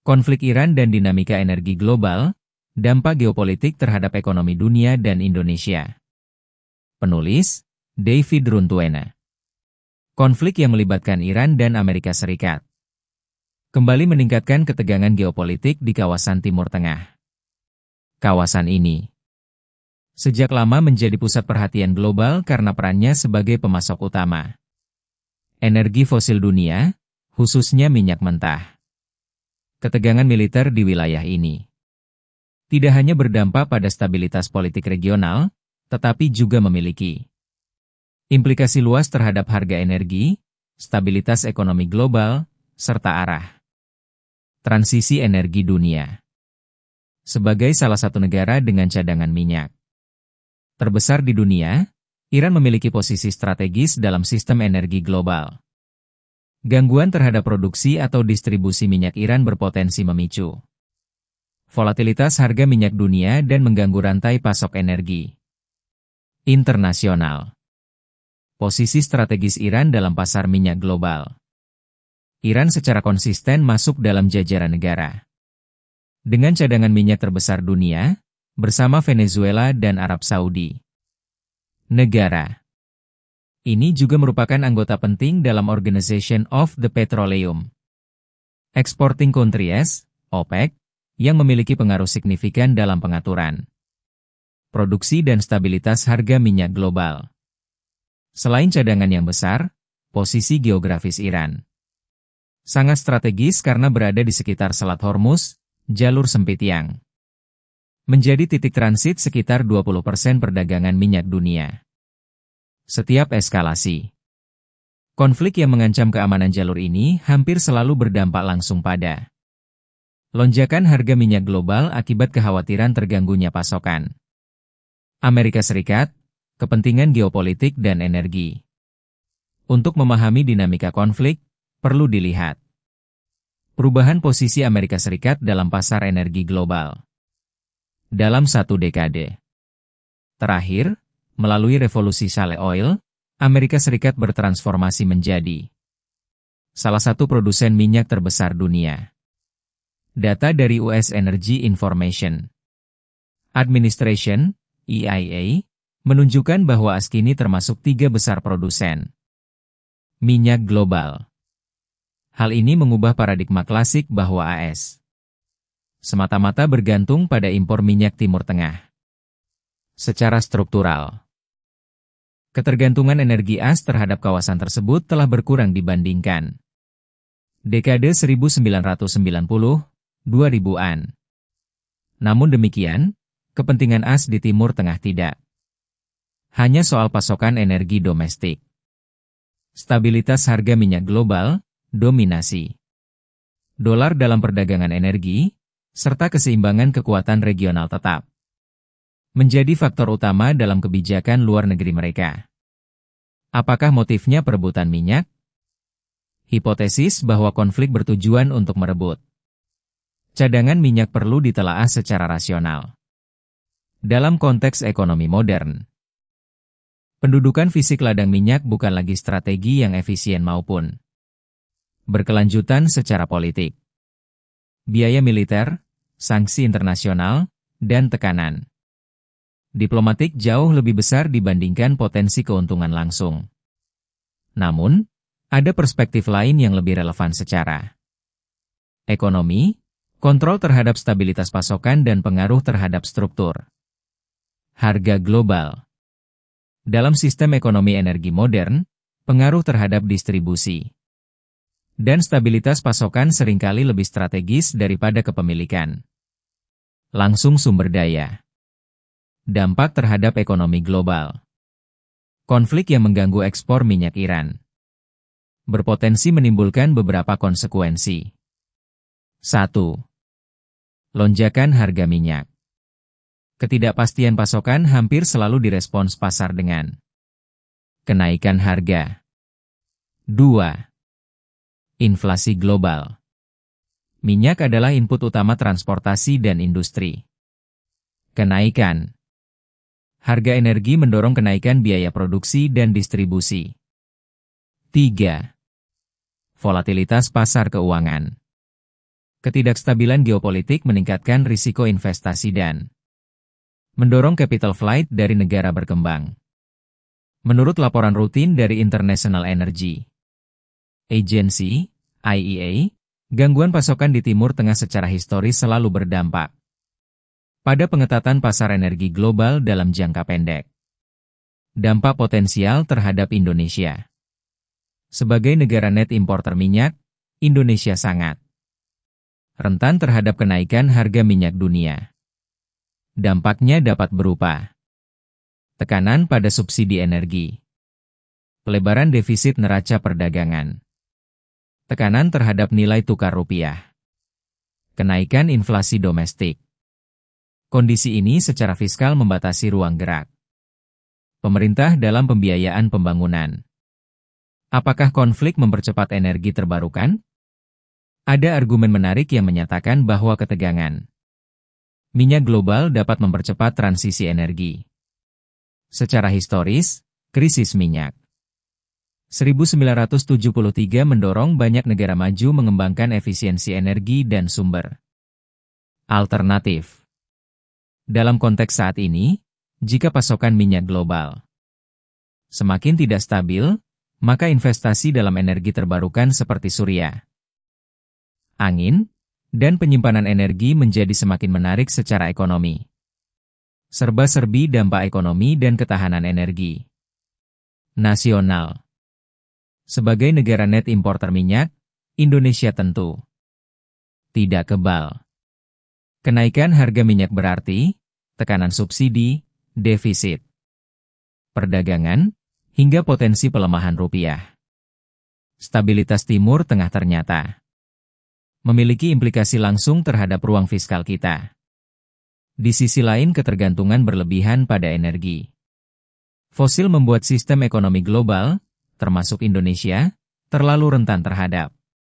Konflik Iran dan dinamika energi global, dampak geopolitik terhadap ekonomi dunia dan Indonesia. Penulis, David Runtuena. Konflik yang melibatkan Iran dan Amerika Serikat kembali meningkatkan ketegangan geopolitik di kawasan Timur Tengah. Kawasan ini sejak lama menjadi pusat perhatian global karena perannya sebagai pemasok utama energi fosil dunia, khususnya minyak mentah. Ketegangan militer di wilayah ini tidak hanya berdampak pada stabilitas politik regional, tetapi juga memiliki implikasi luas terhadap harga energi, stabilitas ekonomi global, serta arah transisi energi dunia. Sebagai salah satu negara dengan cadangan minyak terbesar di dunia, Iran memiliki posisi strategis dalam sistem energi global. Gangguan terhadap produksi atau distribusi minyak Iran berpotensi memicu volatilitas harga minyak dunia dan mengganggu rantai pasok energi internasional. Posisi strategis Iran dalam pasar minyak global. Iran secara konsisten masuk dalam jajaran negara dengan cadangan minyak terbesar dunia, bersama Venezuela dan Arab Saudi. Negara ini juga merupakan anggota penting dalam Organization of the Petroleum Exporting Countries, OPEC, yang memiliki pengaruh signifikan dalam pengaturan produksi dan stabilitas harga minyak global. Selain cadangan yang besar, posisi geografis Iran sangat strategis karena berada di sekitar Selat Hormuz, jalur sempit yang menjadi titik transit sekitar 20% perdagangan minyak dunia. Setiap eskalasi konflik yang mengancam keamanan jalur ini hampir selalu berdampak langsung pada lonjakan harga minyak global akibat kekhawatiran terganggunya pasokan Amerika Serikat, kepentingan geopolitik dan energi. Untuk memahami dinamika konflik, perlu dilihat perubahan posisi Amerika Serikat dalam pasar energi global dalam satu dekade terakhir. Melalui revolusi shale oil, Amerika Serikat bertransformasi menjadi salah satu produsen minyak terbesar dunia. Data dari US Energy Information Administration, EIA, menunjukkan bahwa AS kini termasuk 3 besar produsen minyak global. Hal ini mengubah paradigma klasik bahwa AS semata-mata bergantung pada impor minyak Timur Tengah. Secara struktural, ketergantungan energi AS terhadap kawasan tersebut telah berkurang dibandingkan dekade 1990-2000-an. Namun demikian, kepentingan AS di Timur Tengah tidak hanya soal pasokan energi domestik. Stabilitas harga minyak global, dominasi dolar dalam perdagangan energi, serta keseimbangan kekuatan regional tetap menjadi faktor utama dalam kebijakan luar negeri mereka. Apakah motifnya perebutan minyak? Hipotesis bahwa konflik bertujuan untuk merebut cadangan minyak perlu ditelaah secara rasional. Dalam konteks ekonomi modern, pendudukan fisik ladang minyak bukan lagi strategi yang efisien maupun berkelanjutan secara politik. Biaya militer, sanksi internasional, dan tekanan diplomatik jauh lebih besar dibandingkan potensi keuntungan langsung. Namun, ada perspektif lain yang lebih relevan secara ekonomi, kontrol terhadap stabilitas pasokan dan pengaruh terhadap struktur harga global. Dalam sistem ekonomi energi modern, pengaruh terhadap distribusi dan stabilitas pasokan seringkali lebih strategis daripada kepemilikan langsung sumber daya. Dampak terhadap ekonomi global. Konflik yang mengganggu ekspor minyak Iran berpotensi menimbulkan beberapa konsekuensi. 1. Lonjakan harga minyak. Ketidakpastian pasokan hampir selalu direspons pasar dengan kenaikan harga. 2. Inflasi global. Minyak adalah input utama transportasi dan industri. Kenaikan harga energi mendorong kenaikan biaya produksi dan distribusi. 3. Volatilitas pasar keuangan. Ketidakstabilan geopolitik meningkatkan risiko investasi dan mendorong capital flight dari negara berkembang. Menurut laporan rutin dari International Energy Agency, IEA, gangguan pasokan di Timur Tengah secara historis selalu berdampak pada pengetatan pasar energi global dalam jangka pendek. Dampak potensial terhadap Indonesia. Sebagai negara net importer minyak, Indonesia sangat rentan terhadap kenaikan harga minyak dunia. Dampaknya dapat berupa tekanan pada subsidi energi, pelebaran defisit neraca perdagangan, tekanan terhadap nilai tukar rupiah, kenaikan inflasi domestik. Kondisi ini secara fiskal membatasi ruang gerak pemerintah dalam pembiayaan pembangunan. Apakah konflik mempercepat energi terbarukan? Ada argumen menarik yang menyatakan bahwa ketegangan minyak global dapat mempercepat transisi energi. Secara historis, krisis minyak 1973 mendorong banyak negara maju mengembangkan efisiensi energi dan sumber alternatif. Dalam konteks saat ini, jika pasokan minyak global semakin tidak stabil, maka investasi dalam energi terbarukan seperti surya, angin, dan penyimpanan energi menjadi semakin menarik secara ekonomi. Serba-serbi dampak ekonomi dan ketahanan energi nasional. Sebagai negara net importer minyak, Indonesia tentu tidak kebal. Kenaikan harga minyak berarti tekanan subsidi, defisit perdagangan, hingga potensi pelemahan rupiah. Stabilitas Timur Tengah ternyata memiliki implikasi langsung terhadap ruang fiskal kita. Di sisi lain, ketergantungan berlebihan pada energi fosil membuat sistem ekonomi global, termasuk Indonesia, terlalu rentan terhadap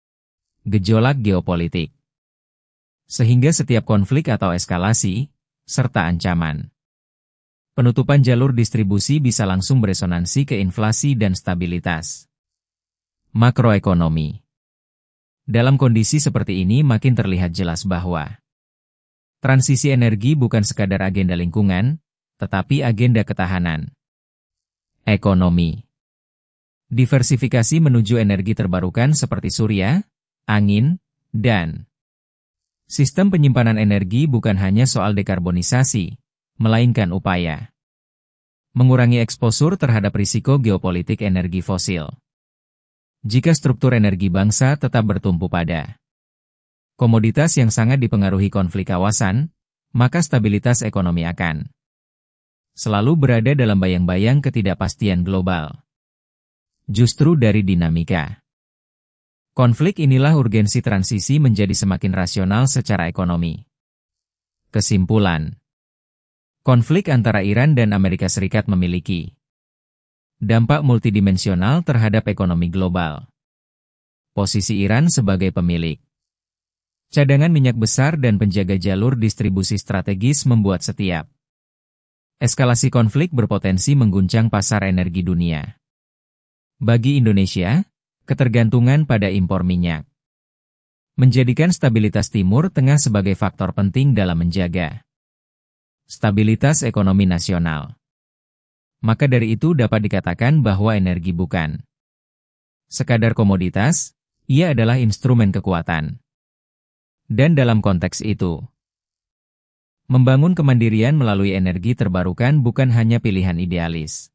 gejolak geopolitik. Sehingga setiap konflik atau eskalasi, serta ancaman penutupan jalur distribusi bisa langsung beresonansi ke inflasi dan stabilitas makroekonomi. Dalam kondisi seperti ini makin terlihat jelas bahwa transisi energi bukan sekadar agenda lingkungan, tetapi agenda ketahanan ekonomi. Diversifikasi menuju energi terbarukan seperti surya, angin, dan sistem penyimpanan energi bukan hanya soal dekarbonisasi, melainkan upaya mengurangi eksposur terhadap risiko geopolitik energi fosil. Jika struktur energi bangsa tetap bertumpu pada komoditas yang sangat dipengaruhi konflik kawasan, maka stabilitas ekonomi akan selalu berada dalam bayang-bayang ketidakpastian global. Justru dari dinamika konflik inilah urgensi transisi menjadi semakin rasional secara ekonomi. Kesimpulan, konflik antara Iran dan Amerika Serikat memiliki dampak multidimensional terhadap ekonomi global. Posisi Iran sebagai pemilik cadangan minyak besar dan penjaga jalur distribusi strategis membuat setiap eskalasi konflik berpotensi mengguncang pasar energi dunia. Bagi Indonesia, ketergantungan pada impor minyak menjadikan stabilitas Timur Tengah sebagai faktor penting dalam menjaga stabilitas ekonomi nasional. Maka dari itu dapat dikatakan bahwa energi bukan sekadar komoditas, ia adalah instrumen kekuatan. Dan dalam konteks itu, membangun kemandirian melalui energi terbarukan bukan hanya pilihan idealis,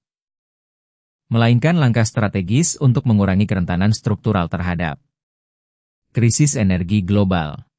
melainkan langkah strategis untuk mengurangi kerentanan struktural terhadap krisis energi global.